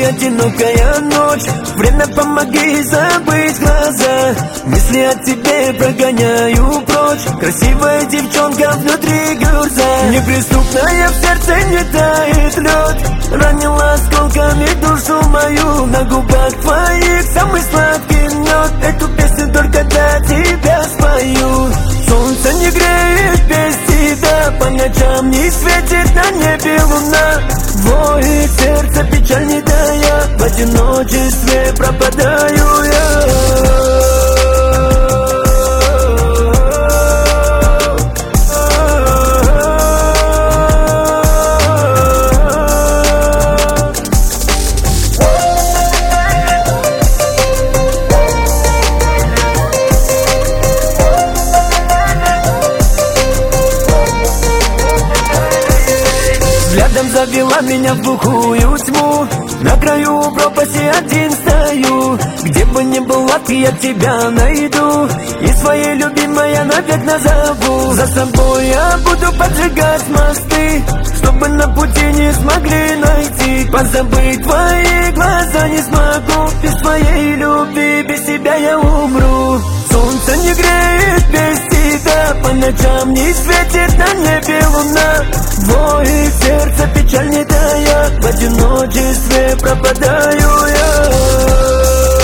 одинокая ночь. Время, помоги забыть глаза. Мысли о тебе прогоняю прочь. Красивая девчонка внутри гюрза. Неприступная, в сердце не тает лед. Ранила осколками душу мою. На губах твоих самый сладкий мед. Эту песню только для тебя спою. Солнце не греет без тебя. По ночам не светит на небе луна. Воет сердце, печаль не тая. В одиночестве пропадаю я. Взглядом завела меня в глухую тьму. На краю пропасти один стою. Где бы ни была ты, я тебя найду. И своей любимой я навек назову. За собой я буду поджигать мосты, чтобы на пути не смогли найти. Позабыть твои глаза не смогу. Без твоей любви, без тебя я умру. Солнце не греет без тебя. По ночам не светит на небе луна. Воет сердце, печаль не тая. В одиночестве пропадаю я.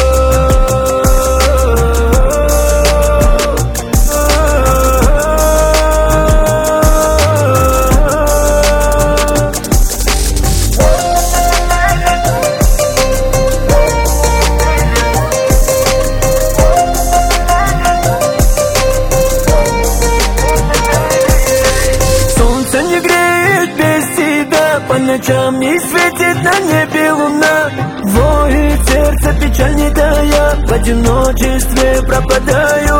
По ночам не светит на небе луна. Воет сердце, печаль не тая. В одиночестве пропадаю